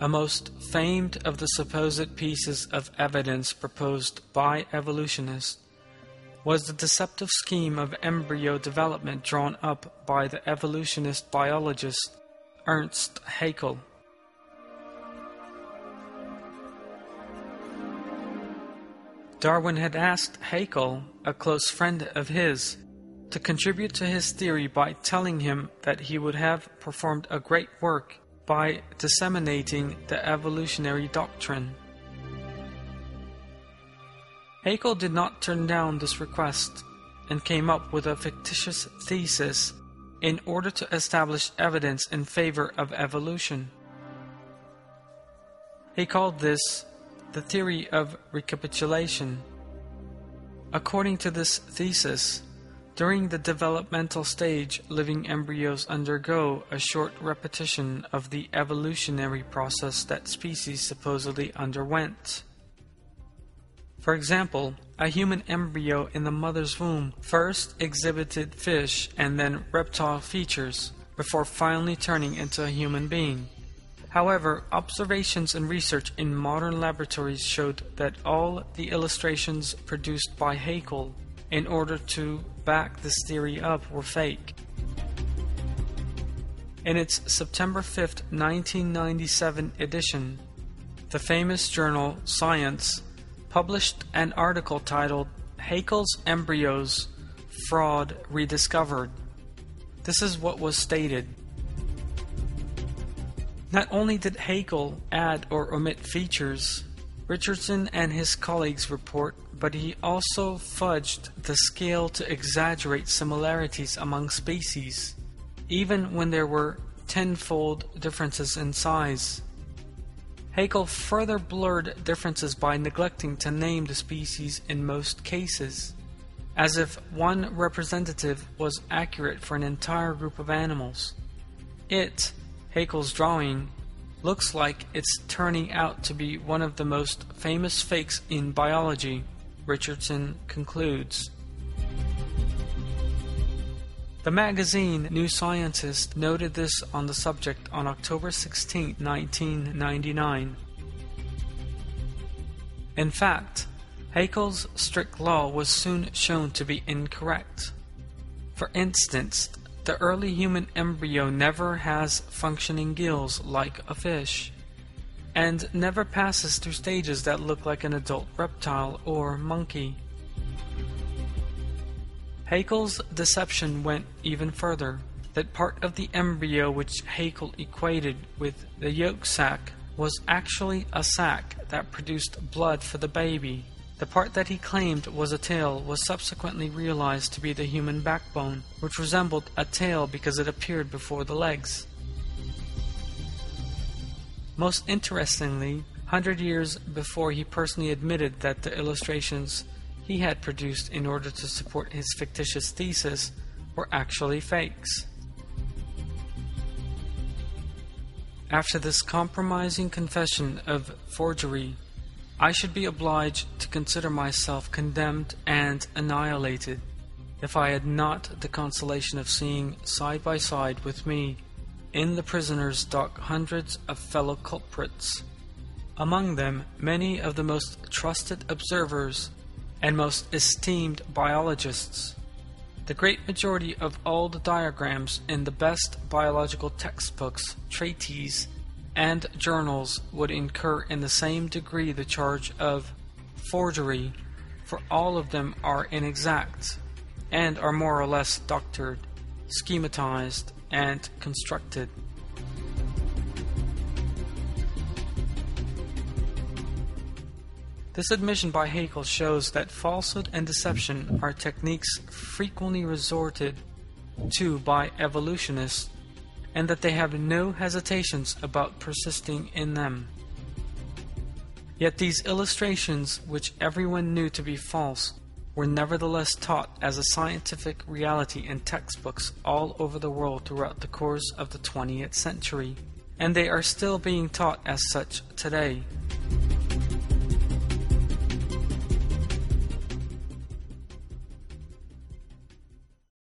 A most famed of the supposed pieces of evidence proposed by evolutionists was the deceptive scheme of embryo development drawn up by the evolutionist biologist Ernst Haeckel. Darwin had asked Haeckel, a close friend of his, to contribute to his theory by telling him that he would have performed a great work by disseminating the evolutionary doctrine. Haeckel did not turn down this request and came up with a fictitious thesis in order to establish evidence in favor of evolution. He called this the theory of recapitulation. According to this thesis, during the developmental stage, living embryos undergo a short repetition of the evolutionary process that species supposedly underwent. For example, a human embryo in the mother's womb first exhibited fish and then reptile features before finally turning into a human being. However, observations and research in modern laboratories showed that all the illustrations produced by Haeckel in order to back this theory up were fake. In its September 5, 1997 edition, the famous journal Science published an article titled "Haeckel's Embryos: Fraud Rediscovered." This is what was stated. Not only did Haeckel add or omit features, Richardson and his colleagues report, but he also fudged the scale to exaggerate similarities among species, even when there were tenfold differences in size. Haeckel further blurred differences by neglecting to name the species in most cases, as if one representative was accurate for an entire group of animals. Haeckel's drawing, looks like it's turning out to be one of the most famous fakes in biology, Richardson concludes. The magazine New Scientist noted this on the subject on October 16, 1999. In fact, Haeckel's strict law was soon shown to be incorrect. For instance, the early human embryo never has functioning gills like a fish, and never passes through stages that look like an adult reptile or monkey. Haeckel's deception went even further, that part of the embryo which Haeckel equated with the yolk sac was actually a sac that produced blood for the baby. The part that he claimed was a tail was subsequently realized to be the human backbone, which resembled a tail because it appeared before the legs. Most interestingly, 100 years before he personally admitted that the illustrations he had produced in order to support his fictitious thesis were actually fakes. After this compromising confession of forgery, I should be obliged to consider myself condemned and annihilated if I had not the consolation of seeing side by side with me in the prisoner's dock hundreds of fellow culprits, among them many of the most trusted observers and most esteemed biologists. The great majority of all the diagrams in the best biological textbooks, treatises, and journals would incur in the same degree the charge of forgery, for all of them are inexact, and are more or less doctored, schematized, and constructed. This admission by Haeckel shows that falsehood and deception are techniques frequently resorted to by evolutionists, and that they have no hesitations about persisting in them. Yet these illustrations, which everyone knew to be false, were nevertheless taught as a scientific reality in textbooks all over the world throughout the course of the 20th century, and they are still being taught as such today.